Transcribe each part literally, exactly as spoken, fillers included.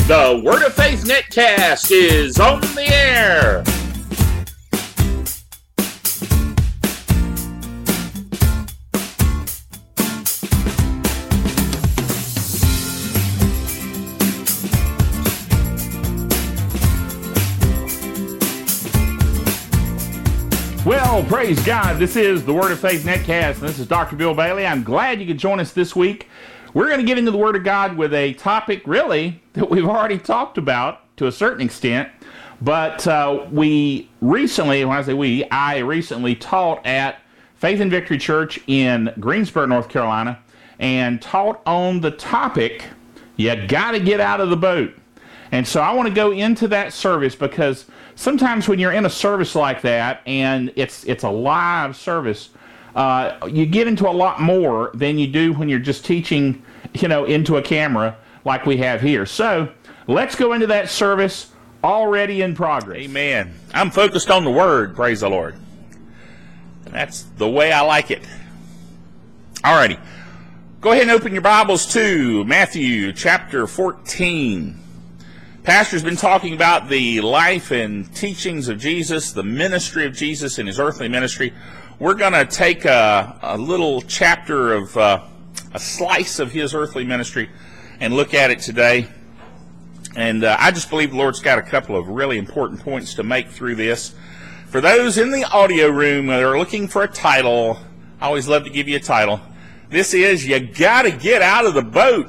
The Word of Faith Netcast is on the air. Well, praise God. This is the Word of Faith Netcast, and this is Doctor Bill Bailey. I'm glad you could join us this week. We're going to get into the Word of God with a topic, really, that we've already talked about to a certain extent. But uh, we recently, when I say we, I recently taught at Faith and Victory Church in Greensboro, North Carolina, and taught on the topic, you got to get out of the boat. And so I want to go into that service because sometimes when you're in a service like that and it's it's a live service, uh, you get into a lot more than you do when you're just teaching, you know, into a camera like we have here. So let's go into that service already in progress. Amen. I'm focused on the Word, praise the Lord. That's the way I like it. Alrighty. Go ahead and open your Bibles to Matthew chapter fourteen. Pastor's been talking about the life and teachings of Jesus, the ministry of Jesus in his earthly ministry. We're going to take a, a little chapter of uh, a slice of his earthly ministry and look at it today. And uh, I just believe the Lord's got a couple of really important points to make through this. For those in the audio room that are looking for a title, I always love to give you a title. This is, you got to get out of the boat.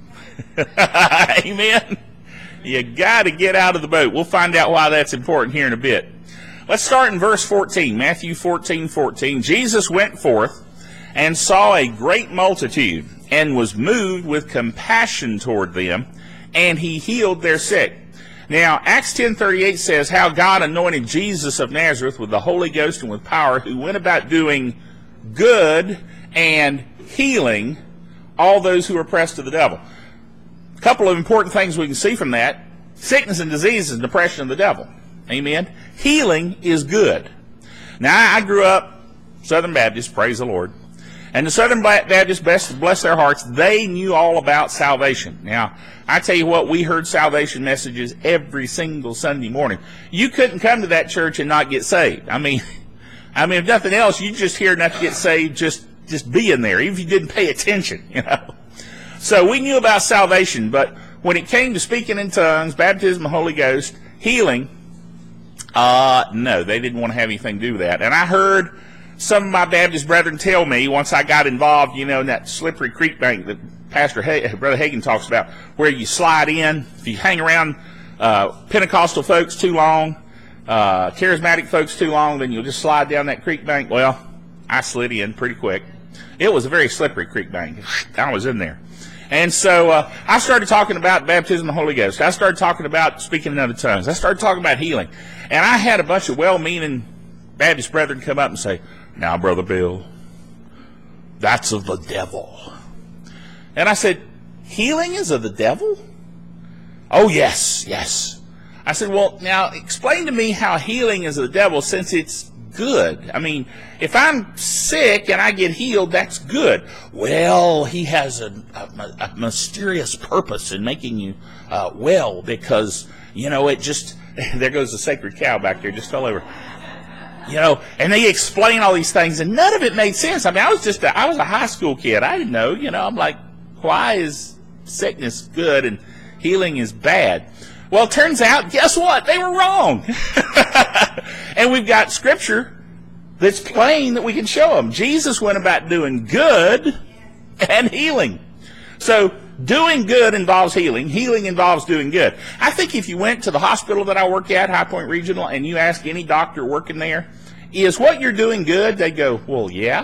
Amen. You got to get out of the boat. We'll find out why that's important here in a bit. Let's start in verse fourteen, Matthew fourteen fourteen. Jesus went forth and saw a great multitude and was moved with compassion toward them, and he healed their sick. Now, Acts ten thirty-eight says how God anointed Jesus of Nazareth with the Holy Ghost and with power, who went about doing good and healing all those who were oppressed of the devil. A couple of important things we can see from that. Sickness and disease is depression of the devil. Amen. Healing is good. Now, I grew up Southern Baptist, praise the Lord. And the Southern Baptists, bless their hearts, they knew all about salvation. Now, I tell you what, we heard salvation messages every single Sunday morning. You couldn't come to that church and not get saved. I mean, I mean, if nothing else, you just hear enough to get saved just, just being there, even if you didn't pay attention, you know. So we knew about salvation, but when it came to speaking in tongues, baptism of the Holy Ghost, healing, uh, no, they didn't want to have anything to do with that. And I heard some of my Baptist brethren tell me, once I got involved, you know, in that slippery creek bank that Pastor ha- Brother Hagin talks about, where you slide in, if you hang around uh, Pentecostal folks too long, uh, charismatic folks too long, then you'll just slide down that creek bank. Well, I slid in pretty quick. It was a very slippery creek bank. I was in there. And so uh, I started talking about baptism of the Holy Ghost. I started talking about speaking in other tongues. I started talking about healing. And I had a bunch of well-meaning Baptist brethren come up and say, now, Brother Bill, that's of the devil. And I said, healing is of the devil? Oh, yes, yes. I said, well, now explain to me how healing is of the devil since it's good. I mean, if I'm sick and I get healed, that's good. Well, he has a, a, a mysterious purpose in making you uh, well because, you know, it just, there goes the sacred cow back there, just fell over. You know, and they explain all these things, and none of it made sense. I mean, I was just, a, I was a high school kid. I didn't know, you know, I'm like, why is sickness good and healing is bad? Well, it turns out, guess what? They were wrong. And we've got scripture that's plain that we can show them. Jesus went about doing good and healing. So doing good involves healing. Healing involves doing good. I think if you went to the hospital that I work at, High Point Regional, and you ask any doctor working there, is what you're doing good? They go, well, yeah.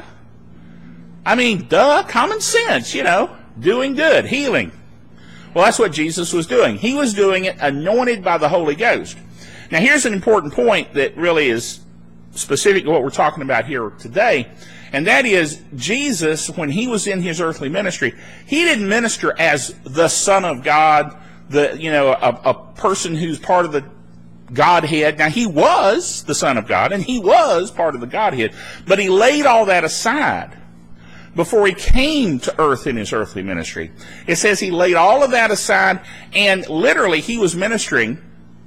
I mean, duh, common sense, you know, doing good, healing. Well, that's what Jesus was doing. He was doing it anointed by the Holy Ghost. Now, here's an important point that really is specific to what we're talking about here today, and that is Jesus, when he was in his earthly ministry, he didn't minister as the Son of God, the you know a, a person who's part of the Godhead. Now, he was the Son of God, and he was part of the Godhead, but he laid all that aside before he came to earth in his earthly ministry. It says he laid all of that aside, and literally he was ministering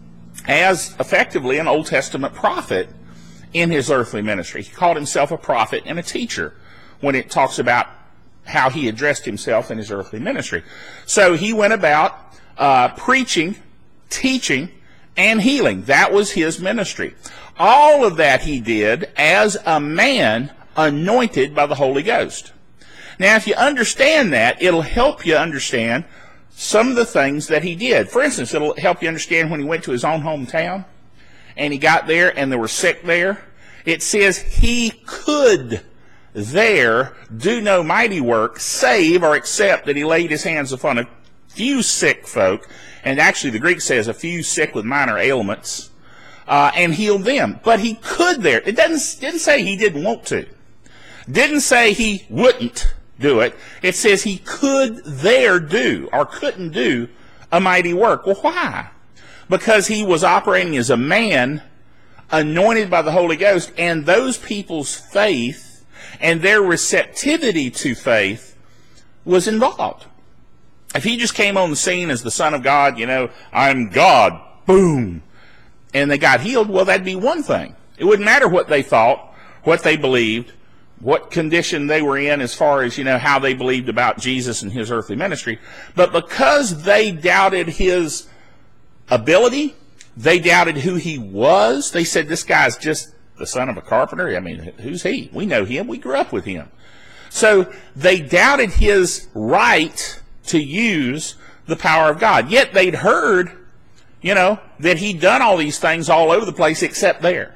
as effectively an Old Testament prophet in his earthly ministry. He called himself a prophet and a teacher when it talks about how he addressed himself in his earthly ministry. So he went about uh, preaching, teaching, and healing. That was his ministry. All of that he did as a man anointed by the Holy Ghost. Now, if you understand that, it'll help you understand some of the things that he did. For instance, it'll help you understand when he went to his own hometown and he got there and there were sick there. It says he could there do no mighty work, save or except that he laid his hands upon a few sick folk, and actually the Greek says a few sick with minor ailments, uh, and healed them. But he could there. It doesn't, didn't say he didn't want to. Didn't say he wouldn't do it. It says he could there do, or couldn't do, a mighty work. Well, why? Because he was operating as a man anointed by the Holy Ghost, and those people's faith and their receptivity to faith was involved. If he just came on the scene as the Son of God, you know, I'm God, boom, and they got healed, well, that'd be one thing. It wouldn't matter what they thought, what they believed, what condition they were in as far as, you know, how they believed about Jesus and his earthly ministry. But because they doubted his ability, they doubted who he was. They said, this guy's just the son of a carpenter. I mean, who's he? We know him. We grew up with him. So they doubted his right to use the power of God. Yet they'd heard, you know, that he'd done all these things all over the place except there.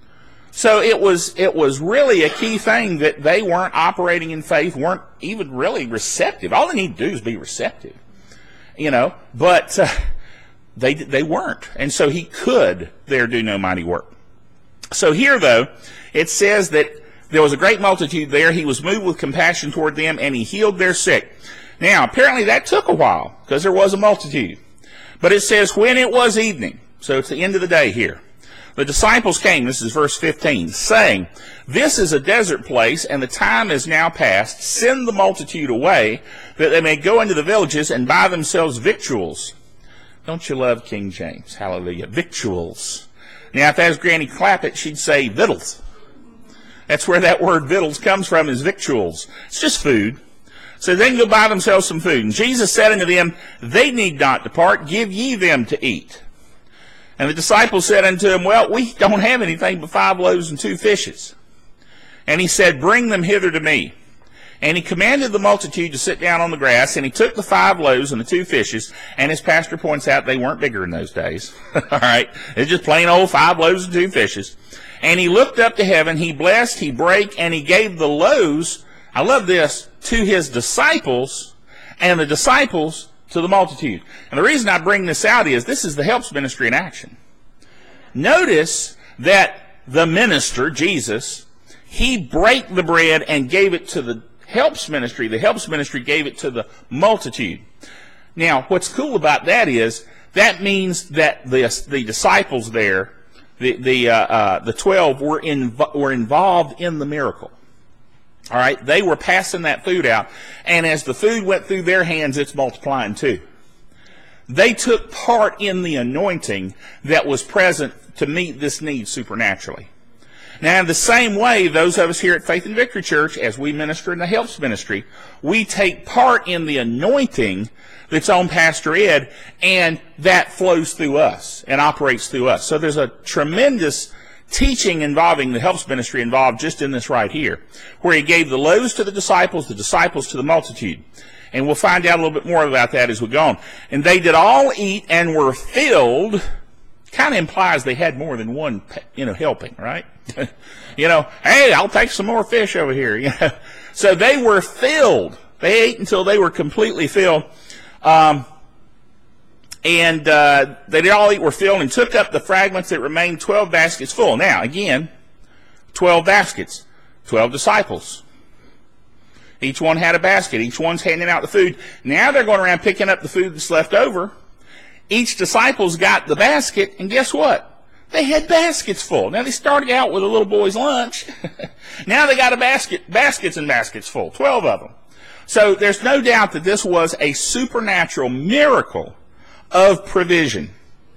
So it was it was really a key thing that they weren't operating in faith, weren't even really receptive. All they need to do is be receptive, you know. But uh, they they weren't, and so he could there do no mighty work. So here, though, it says that there was a great multitude there. He was moved with compassion toward them, and he healed their sick. Now, apparently that took a while because there was a multitude. But it says when it was evening, so it's the end of the day here. The disciples came, this is verse fifteen, saying, this is a desert place, and the time is now past. Send the multitude away, that they may go into the villages and buy themselves victuals. Don't you love King James? Hallelujah. Victuals. Now, if that was Granny Clappett, she'd say victuals. That's where that word victuals comes from, is victuals. It's just food. So they can go buy themselves some food. And Jesus said unto them, they need not depart, give ye them to eat. And the disciples said unto him, well, we don't have anything but five loaves and two fishes. And he said, bring them hither to me. And he commanded the multitude to sit down on the grass, and he took the five loaves and the two fishes, and as Pastor points out, they weren't bigger in those days. All right? It's just plain old five loaves and two fishes. And he looked up to heaven, he blessed, he brake, and he gave the loaves, I love this, to his disciples, and the disciples to the multitude. And the reason I bring this out is this is the helps ministry in action. Notice that the minister, Jesus, he brake the bread and gave it to the helps ministry. The helps ministry gave it to the multitude. Now, what's cool about that is that means that the, the disciples there, the the uh, uh, the twelve, were in, were involved in the miracle. All right, they were passing that food out, and as the food went through their hands, it's multiplying too. They took part in the anointing that was present to meet this need supernaturally. Now, in the same way, those of us here at Faith and Victory Church, as we minister in the helps ministry, we take part in the anointing that's on Pastor Ed, and that flows through us and operates through us. So there's a tremendous teaching involving the helps ministry involved just in this right here, where he gave the loaves to the disciples, the disciples to the multitude. And we'll find out a little bit more about that as we go on. And they did all eat and were filled. Kind of implies they had more than one, you know, helping, right? You know, hey, I'll take some more fish over here. You know, so they were filled. They ate until they were completely filled. Um, And uh, they did all eat, were filled, and took up the fragments that remained, twelve baskets full. Now, again, twelve baskets, twelve disciples. Each one had a basket. Each one's handing out the food. Now they're going around picking up the food that's left over. Each disciple's got the basket, and guess what? They had baskets full. Now, they started out with a little boy's lunch. Now they got a basket, baskets and baskets full, twelve of them. So there's no doubt that this was a supernatural miracle of provision.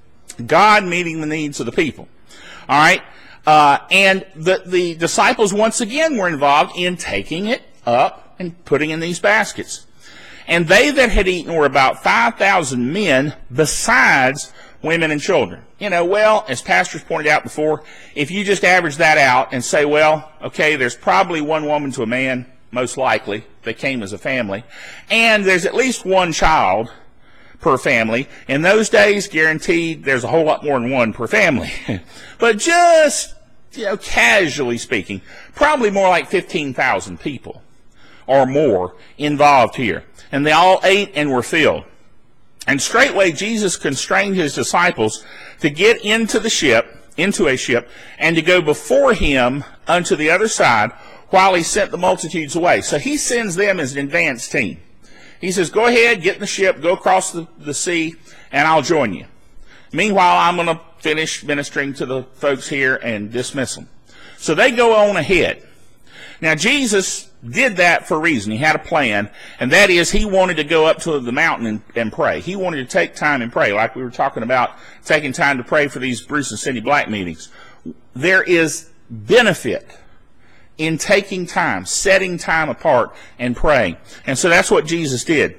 God meeting the needs of the people. All right? Uh, and the, the disciples once again were involved in taking it up and putting in these baskets. And they that had eaten were about five thousand men, besides women and children. You know, well, as pastors pointed out before, if you just average that out and say, well, okay, there's probably one woman to a man, most likely, that came as a family, and there's at least one child per family. In those days, guaranteed, there's a whole lot more than one per family. But just, you know, casually speaking, probably more like fifteen thousand people or more involved here. And they all ate and were filled. And straightway Jesus constrained his disciples to get into the ship, into a ship, and to go before him unto the other side while he sent the multitudes away. So he sends them as an advance team. He says, go ahead, get in the ship, go across the, the sea, and I'll join you. Meanwhile, I'm going to finish ministering to the folks here and dismiss them. So they go on ahead. Now, Jesus did that for a reason. He had a plan, and that is he wanted to go up to the mountain and, and pray. He wanted to take time and pray, like we were talking about taking time to pray for these Bruce and Cindy Black meetings. There is benefit in taking time, setting time apart and praying. And so that's what Jesus did.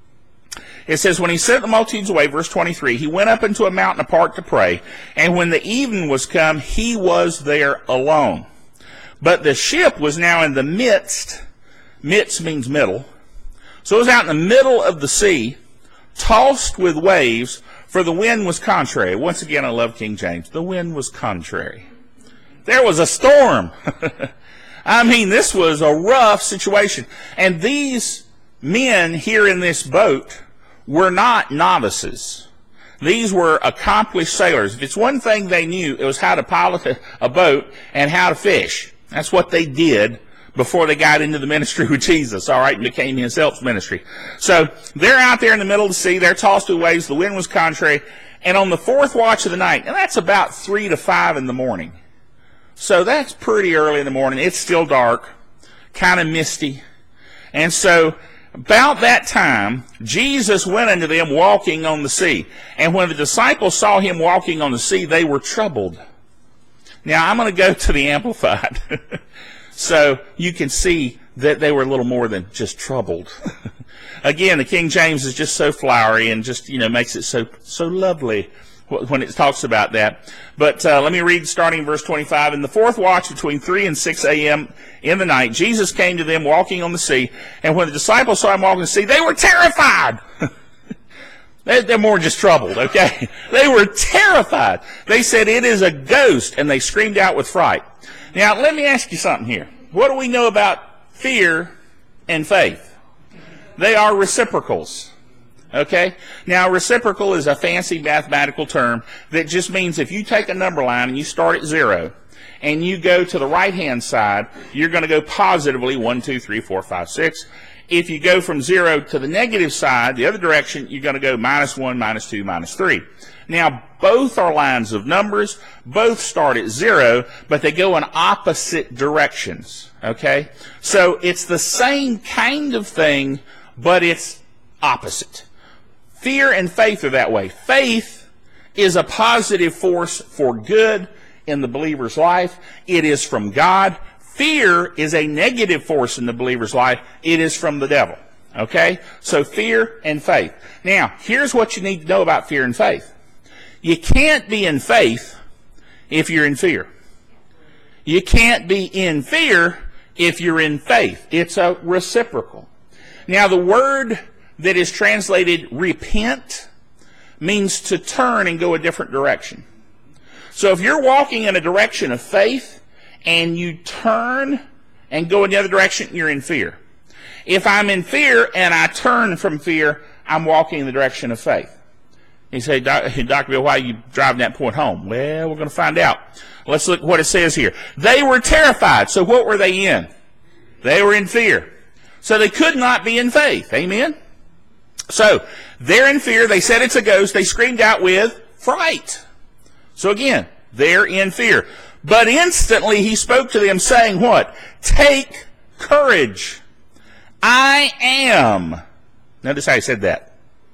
It says, when he sent the multitudes away, verse twenty-three, he went up into a mountain apart to pray, and when the evening was come, he was there alone. But the ship was now in the midst, midst means middle, so it was out in the middle of the sea, tossed with waves, for the wind was contrary. Once again, I love King James. The wind was contrary. There was a storm. I mean, this was a rough situation. And these men here in this boat were not novices. These were accomplished sailors. If it's one thing they knew, it was how to pilot a, a boat and how to fish. That's what they did before they got into the ministry with Jesus, all right, and became his helps ministry. So they're out there in the middle of the sea. They're tossed with waves. The wind was contrary. And on the fourth watch of the night, and that's about three to five in the morning. So that's pretty early in the morning. It's still dark, kind of misty. And so about that time, Jesus went unto them walking on the sea. And when the disciples saw him walking on the sea, they were troubled. Now, I'm going to go to the Amplified. So you can see that they were a little more than just troubled. Again, the King James is just so flowery and just, you know, makes it so so lovely when it talks about that. But uh, let me read starting in verse twenty-five. In the fourth watch between three and six a.m. in the night, Jesus came to them walking on the sea. And when the disciples saw him walking on the sea, they were terrified. They're more just troubled, okay? They were terrified. They said, it is a ghost, and they screamed out with fright. Now, let me ask you something here. What do we know about fear and faith? They are reciprocals, okay? Now, reciprocal is a fancy mathematical term that just means if you take a number line and you start at zero, and you go to the right-hand side, you're going to go positively one, two, three, four, five, six. If you go from zero to the negative side, the other direction, you're going to go minus one, minus two, minus three. Now, both are lines of numbers. Both start at zero, but they go in opposite directions. Okay? So it's the same kind of thing, but it's opposite. Fear and faith are that way. Faith is a positive force for good in the believer's life. It is from God. Fear is a negative force in the believer's life. It is from the devil. Okay? So fear and faith. Now, here's what you need to know about fear and faith. You can't be in faith if you're in fear. You can't be in fear if you're in faith. It's a reciprocal. Now, the word that is translated repent means to turn and go a different direction. So if you're walking in a direction of faith, and you turn and go in the other direction, you're in fear. If I'm in fear and I turn from fear, I'm walking in the direction of faith. You say, Doctor Bill, why are you driving that point home? Well, we're going to find out. Let's look at what it says here. They were terrified. So what were they in? They were in fear. So they could not be in faith. Amen? So they're in fear. They said it's a ghost. They screamed out with fright. So again, They're in fear. But instantly he spoke to them, saying what? Take courage. I am. Notice how he said that.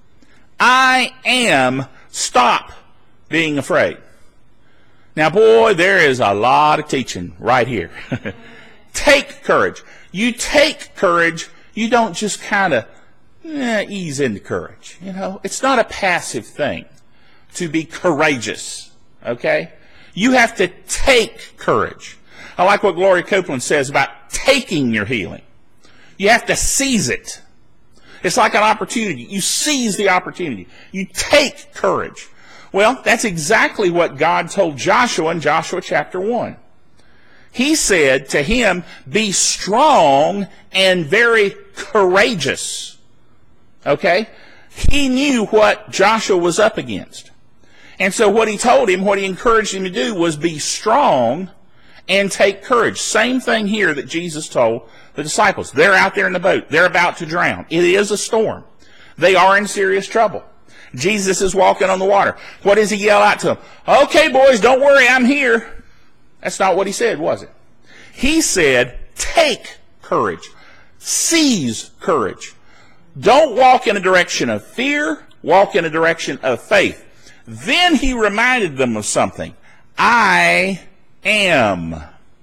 I am. Stop being afraid. Now, boy, there is a lot of teaching right here. Take courage. You take courage. You don't just kind of eh, ease into courage. You know, it's not a passive thing to be courageous. Okay? You have to take courage. I like what Gloria Copeland says about taking your healing. You have to seize it. It's like an opportunity. You seize the opportunity. You take courage. Well, that's exactly what God told Joshua in Joshua chapter one. He said to him, be strong and very courageous. Okay? He knew what Joshua was up against. And so what he told him, what he encouraged him to do was be strong and take courage. Same thing here that Jesus told the disciples. They're out there in the boat. They're about to drown. It is a storm. They are in serious trouble. Jesus is walking on the water. What does he yell out to them? Okay, boys, don't worry, I'm here. That's not what he said, was it? He said, take courage. Seize courage. Don't walk in a direction of fear. Walk in a direction of faith. Then he reminded them of something. I am.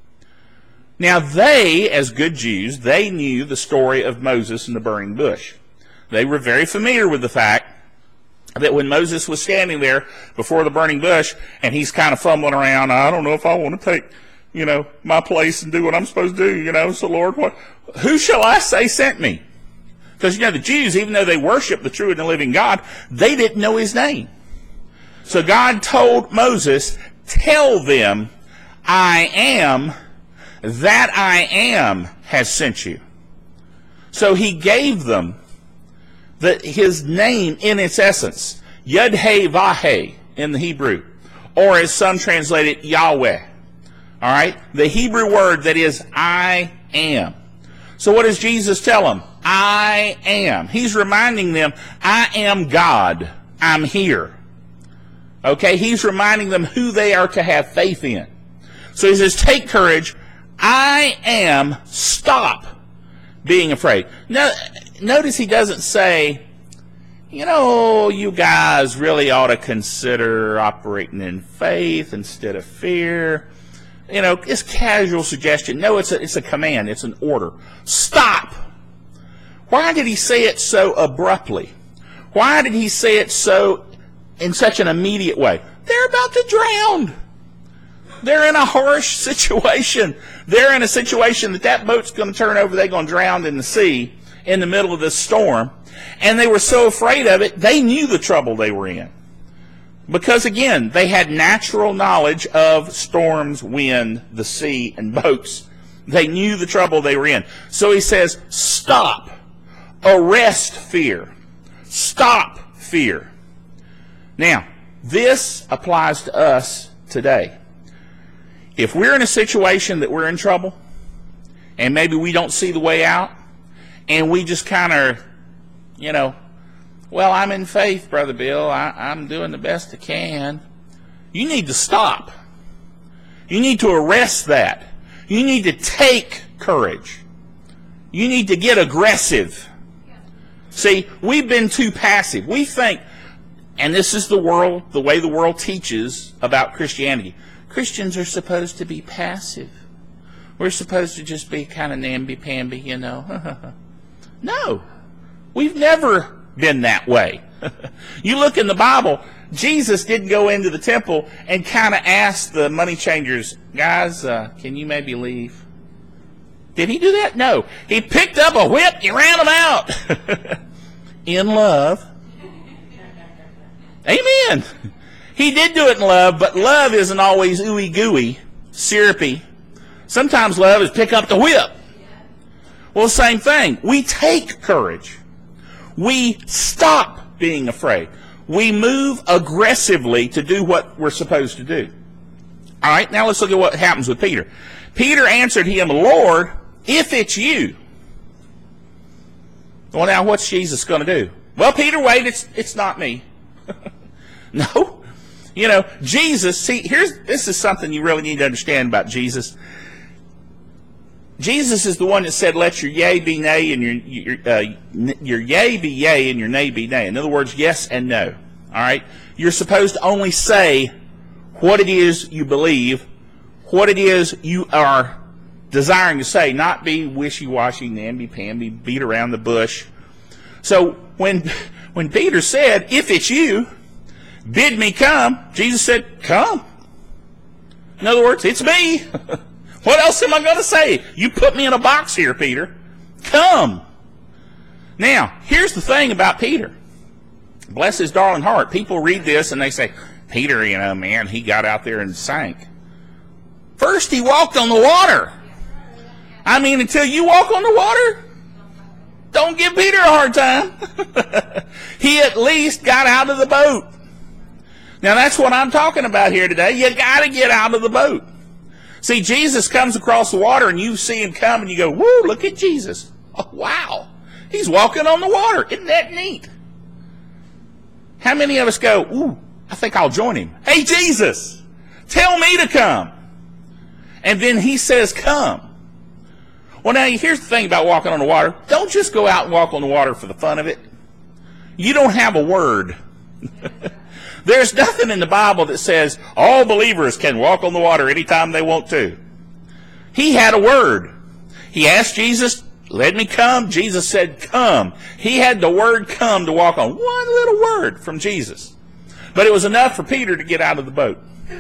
Now they, as good Jews, they knew the story of Moses and the burning bush. They were very familiar with the fact that when Moses was standing there before the burning bush and he's kind of fumbling around, I don't know if I want to take, you know, my place and do what I'm supposed to do, you know, so Lord, what, who shall I say sent me? Because, you know, the Jews, even though they worship the true and the living God, they didn't know his name. So God told Moses, tell them, I am, that I am has sent you. So he gave them the, his name in its essence, Yud-Heh-Vah-Heh in the Hebrew, or as some translate it, Yahweh. All right? The Hebrew word that is I am. So what does Jesus tell them? I am. He's reminding them, I am God. I'm here. Okay? He's reminding them who they are to have faith in. So he says, take courage. I am. Stop being afraid. Now, notice he doesn't say, you know, you guys really ought to consider operating in faith instead of fear. You know, it's casual suggestion. No, it's a, it's a command. It's an order. Stop. Why did he say it so abruptly? Why did he say it so in such an immediate way? They're about to drown. They're in a harsh situation. They're in a situation that that boat's going to turn over. They're going to drown in the sea in the middle of this storm. And they were so afraid of it, they knew the trouble they were in. Because, again, they had natural knowledge of storms, wind, the sea, and boats. They knew the trouble they were in. So he says, stop. Arrest fear. Stop fear. Now, this applies to us today. If we're in a situation that we're in trouble, and maybe we don't see the way out, and we just kind of, you know, well, I'm in faith, Brother Bill. I, I'm doing the best I can. You need to stop. You need to arrest that. You need to take courage. You need to get aggressive. See, we've been too passive. We think, and this is the world, the way the world teaches about Christianity. Christians are supposed to be passive. We're supposed to just be kind of namby-pamby, you know. No, we've never been that way. You look in the Bible, Jesus didn't go into the temple and kind of ask the money changers, guys, uh, can you maybe leave? Did he do that? No. He picked up a whip, he ran them out. In love. Amen. He did do it in love, but love isn't always ooey gooey, syrupy. Sometimes love is pick up the whip. Well, same thing. We take courage. We stop being afraid. We move aggressively to do what we're supposed to do. All right, now let's look at what happens with Peter. Peter answered him, Lord, if it's you. Well, now what's Jesus going to do? Well, Peter, wait, it's, it's not me. No. You know, Jesus, see, here's, this is something you really need to understand about Jesus. Jesus is the one that said, let your yea be nay and your, your, uh, your yea be yea and your nay be nay. In other words, yes and no. All right? You're supposed to only say what it is you believe, what it is you are desiring to say, not be wishy-washy, namby-pamby, beat around the bush. So when, when Peter said, if it's you, bid me come, Jesus said, come. In other words, it's me. What else am I going to say? You put me in a box here, Peter. Come. Now, here's the thing about Peter. Bless his darling heart. People read this and they say, Peter, you know, man, he got out there and sank. First, he walked on the water. I mean, until you walk on the water, don't give Peter a hard time. He at least got out of the boat. Now, that's what I'm talking about here today. You got to get out of the boat. See, Jesus comes across the water, and you see him come, and you go, woo, look at Jesus. Oh, wow. He's walking on the water. Isn't that neat? How many of us go, ooh, I think I'll join him. Hey, Jesus, tell me to come. And then he says, come. Well, now, here's the thing about walking on the water. Don't just go out and walk on the water for the fun of it. You don't have a word. There's nothing in the Bible that says all believers can walk on the water anytime they want to. He had a word. He asked Jesus, let me come. Jesus said, come. He had the word come to walk on. One little word from Jesus. But it was enough for Peter to get out of the boat.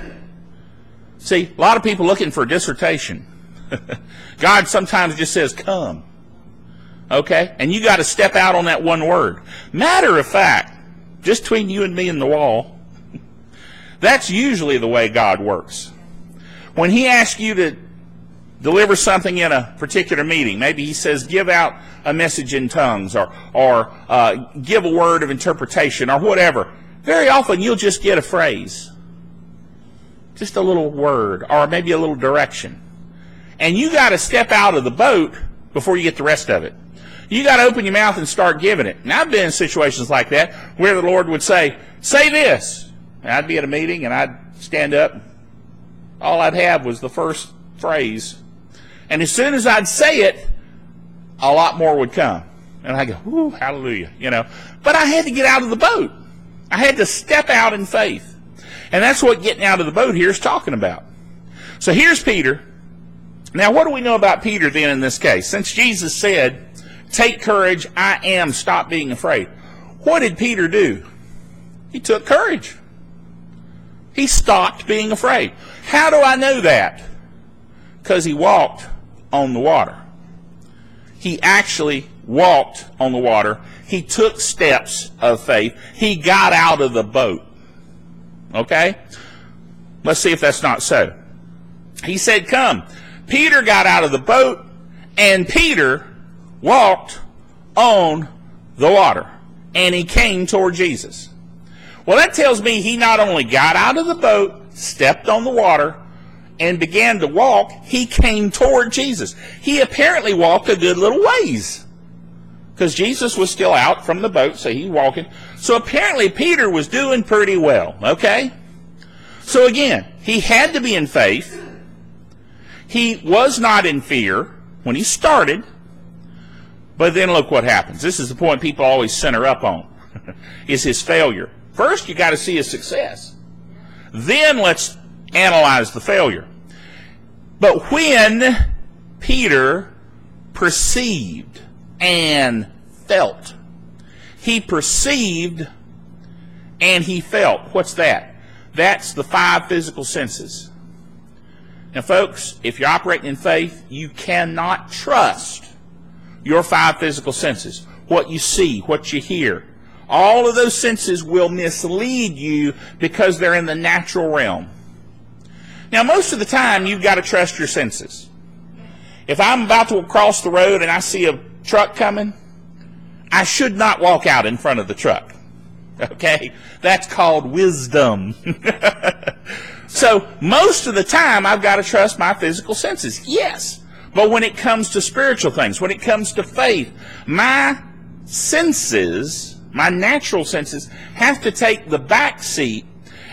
See, a lot of people looking for a dissertation. God sometimes just says, come. Okay? And you got to step out on that one word. Matter of fact, just between you and me and the wall, that's usually the way God works. When he asks you to deliver something in a particular meeting, maybe he says, give out a message in tongues, or, or uh, give a word of interpretation, or whatever, very often you'll just get a phrase. Just a little word, or maybe a little direction. And you got to step out of the boat before you get the rest of it. You got to open your mouth and start giving it. And I've been in situations like that where the Lord would say, say this. And I'd be at a meeting and I'd stand up. All I'd have was the first phrase. And as soon as I'd say it, a lot more would come. And I go, ooh, hallelujah, you know. But I had to get out of the boat. I had to step out in faith. And that's what getting out of the boat here is talking about. So here's Peter. Now, what do we know about Peter then in this case? Since Jesus said, take courage, I am, stop being afraid. What did Peter do? He took courage. He stopped being afraid. How do I know that? Because he walked on the water. He actually walked on the water. He took steps of faith. He got out of the boat. Okay? Let's see if that's not so. He said, come. Peter got out of the boat, and Peter walked on the water, and he came toward Jesus. Well, that tells me he not only got out of the boat, stepped on the water, and began to walk, he came toward Jesus. He apparently walked a good little ways, because Jesus was still out from the boat, so he's walking. So apparently Peter was doing pretty well, okay? So again, he had to be in faith. He was not in fear when he started. But then look what happens. This is the point people always center up on, is his failure. First, you got to see his success. Then let's analyze the failure. But when Peter perceived and felt, he perceived and he felt. What's that? That's the five physical senses. Now, folks, if you're operating in faith, you cannot trust your five physical senses. What you see, what you hear. All of those senses will mislead you because they're in the natural realm. Now, most of the time, you've got to trust your senses. If I'm about to cross the road and I see a truck coming, I should not walk out in front of the truck. Okay? That's called wisdom. So, most of the time, I've got to trust my physical senses. Yes. But when it comes to spiritual things, when it comes to faith, my senses, my natural senses, have to take the back seat,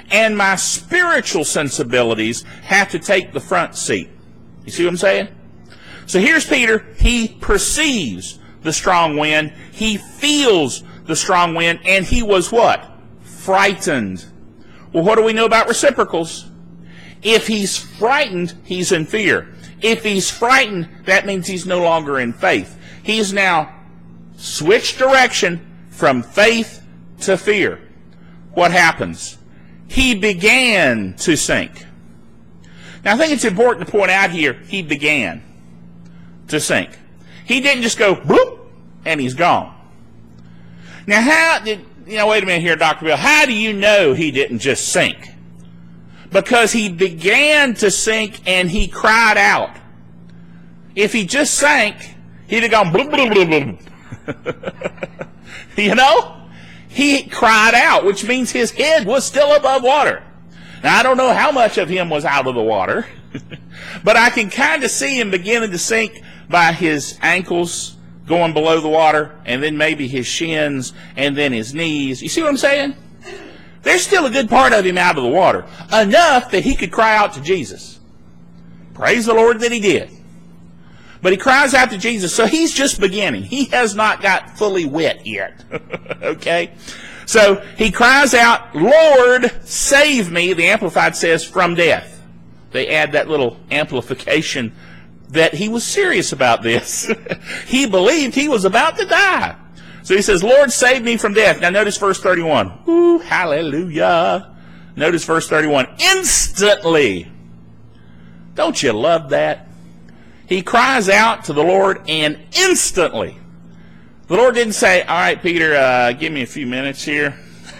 and my spiritual sensibilities have to take the front seat. You see what I'm saying? So here's Peter. He perceives the strong wind. He feels the strong wind, and he was what? Frightened. Well, what do we know about reciprocals? If he's frightened, he's in fear. If he's frightened, that means he's no longer in faith. He's now switched direction from faith to fear. What happens? He began to sink. Now, I think it's important to point out here, he began to sink. He didn't just go, bloop, and he's gone. Now, how did, you know, wait a minute here, Doctor Bill, how do you know he didn't just sink? Because he began to sink and he cried out. If he just sank, he'd have gone, bloop, bloop, bloop, bloop. You know? He cried out, which means his head was still above water. Now, I don't know how much of him was out of the water, but I can kind of see him beginning to sink by his ankles going below the water, and then maybe his shins, and then his knees. You see what I'm saying? There's still a good part of him out of the water, enough that he could cry out to Jesus. Praise the Lord that he did. But he cries out to Jesus, so he's just beginning. He has not got fully wet yet. Okay? So he cries out, Lord, save me, the Amplified says, from death. They add that little amplification that he was serious about this. He believed he was about to die. So he says, Lord, save me from death. Now notice verse thirty-one. Ooh, hallelujah. Notice verse thirty-one. Instantly. Don't you love that? He cries out to the Lord, and instantly. The Lord didn't say, all right, Peter, uh, give me a few minutes here.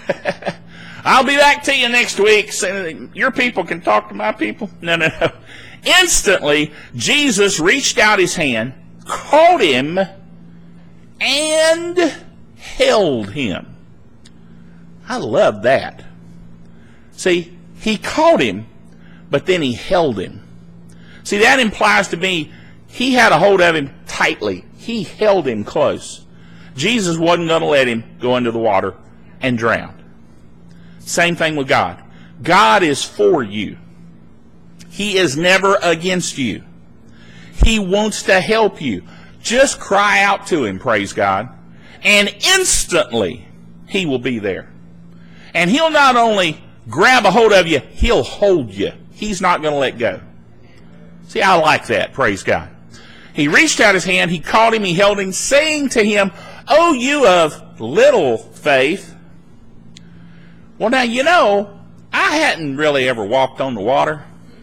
I'll be back to you next week. So your people can talk to my people. No, no, no. Instantly, Jesus reached out his hand, caught him, and held him. I love that. See, he caught him, but then he held him. See, that implies to me he had a hold of him tightly. He held him close. Jesus wasn't going to let him go into the water and drown. Same thing with God. God is for you. He is never against you. He wants to help you. Just cry out to him, praise God, and instantly he will be there. And he'll not only grab a hold of you, he'll hold you. He's not going to let go. See, I like that, praise God. He reached out his hand, he caught him, he held him, saying to him, "O you of little faith." Well, now, you know, I hadn't really ever walked on the water.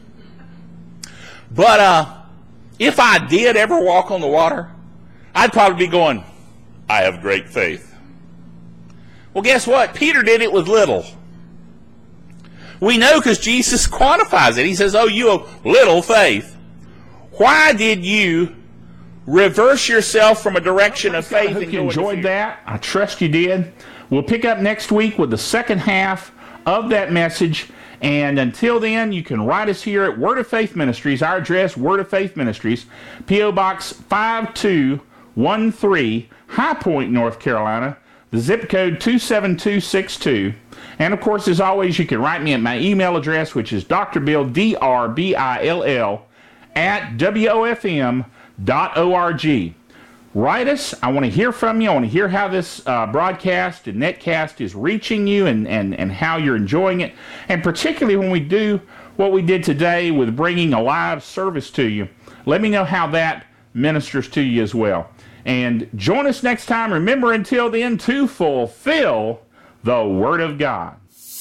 But uh, if I did ever walk on the water, I'd probably be going, I have great faith. Well, guess what? Peter did it with little. We know because Jesus quantifies it. He says, oh, you of little faith. Why did you reverse yourself from a direction of faith? I hope and you enjoyed that. I trust you did. We'll pick up next week with the second half of that message. And until then, you can write us here at Word of Faith Ministries. Our address, Word of Faith Ministries, P O Box five two one three, High Point, North Carolina. The zip code two seven two six two. And of course, as always, you can write me at my email address, which is drbill, D R B I L L, at W O F M dot org. Write us. I want to hear from you. I want to hear how this uh, broadcast and netcast is reaching you and, and, and how you're enjoying it. And particularly when we do what we did today with bringing a live service to you, let me know how that ministers to you as well. And join us next time. Remember, until then, to fulfill the Word of God.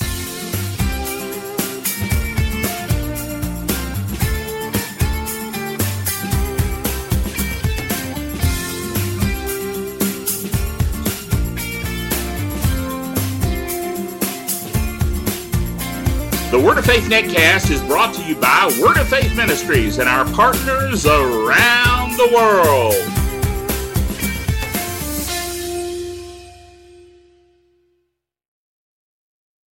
The Word of Faith Netcast is brought to you by Word of Faith Ministries and our partners around the world.